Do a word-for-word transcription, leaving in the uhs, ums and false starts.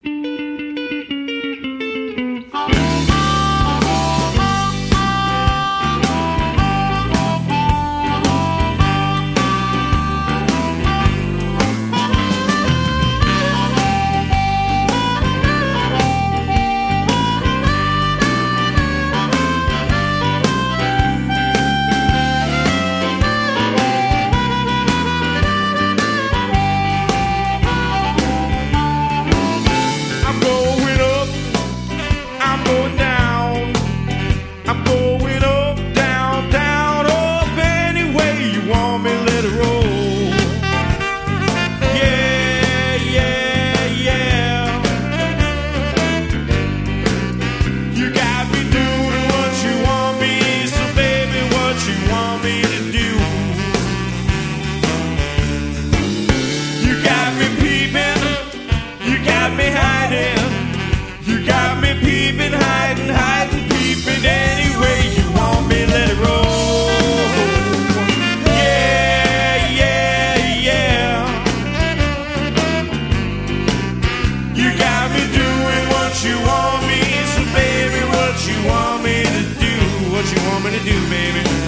you want me, so baby, what you want me to do, what you want me to do, baby.